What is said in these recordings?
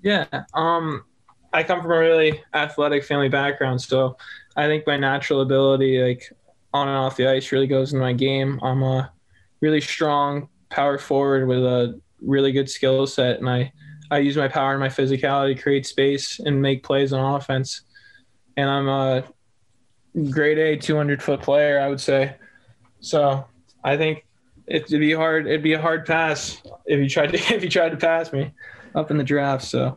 Yeah. I come from a really athletic family background, so I think my natural ability, like on and off the ice, really goes into my game. I'm a really strong power forward with a really good skill set, and I use my power and my physicality to create space and make plays on offense. And I'm a grade A 200-foot player, I would say. So I think it'd be hard. It'd be a hard pass if you tried to if you tried to pass me up in the draft. So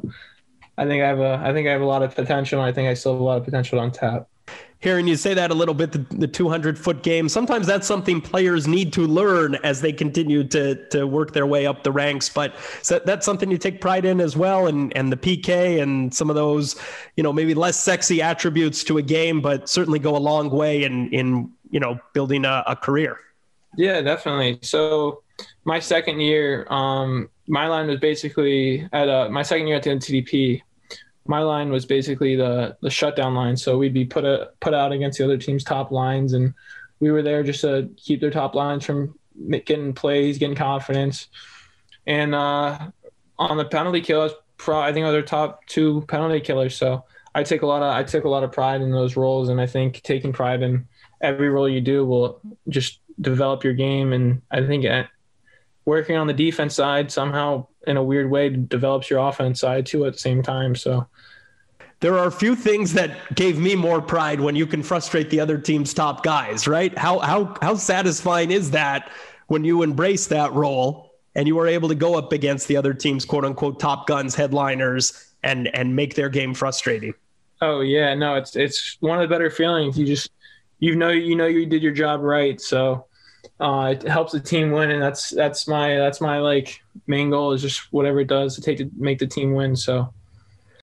I think I have a lot of potential. And I think I still have a lot of potential on tap. Hearing you say that a little bit, the 200-foot game, sometimes that's something players need to learn as they continue to work their way up the ranks. But so that's something you take pride in as well, and the PK and some of those, maybe less sexy attributes to a game, but certainly go a long way in building a career. Yeah, definitely. So my second year, my line was basically at my second year at the NTDP. My line was basically the shutdown line. So we'd be put out against the other team's top lines, and we were there just to keep their top lines from getting plays, getting confidence. And on the penalty kill, I think I was their top two penalty killers. So I took a lot of pride in those roles, and I think taking pride in every role you do will just develop your game. And I think working on the defense side somehow in a weird way develops your offense side too at the same time. So there are a few things that gave me more pride when you can frustrate the other team's top guys, right? How satisfying is that when you embrace that role and you are able to go up against the other team's quote unquote top guns, headliners, and make their game frustrating? Oh yeah, no, it's one of the better feelings. You know you did your job right. So it helps the team win, and that's my like main goal is just whatever it does to make the team win. So